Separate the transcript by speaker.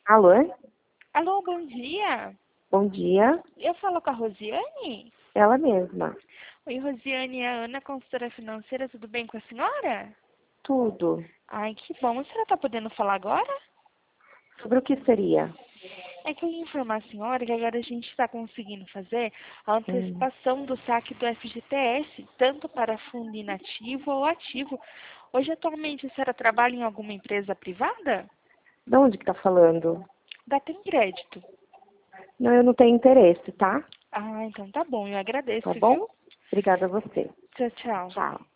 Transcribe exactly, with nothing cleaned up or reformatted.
Speaker 1: Alô?
Speaker 2: Alô, bom dia.
Speaker 1: Bom dia.
Speaker 2: Eu falo com a Rosiane?
Speaker 1: Ela mesma.
Speaker 2: Oi, Rosiane, é a Ana, consultora financeira, tudo bem com a senhora?
Speaker 1: Tudo.
Speaker 2: Ai, que bom. A senhora está podendo falar agora?
Speaker 1: Sobre o que seria?
Speaker 2: É que eu ia informar a senhora que agora a gente está conseguindo fazer a
Speaker 1: Hum.
Speaker 2: antecipação do saque do F G T S, tanto para fundo inativo ou ativo. Hoje, atualmente, a senhora trabalha em alguma empresa privada?
Speaker 1: De onde que tá falando?
Speaker 2: Dá tem crédito.
Speaker 1: Não, eu não tenho interesse, tá?
Speaker 2: Ah, então tá bom. Eu
Speaker 1: Tá
Speaker 2: agradeço,
Speaker 1: bom?
Speaker 2: viu?
Speaker 1: Obrigada a você.
Speaker 2: Tchau, tchau.
Speaker 1: Tchau.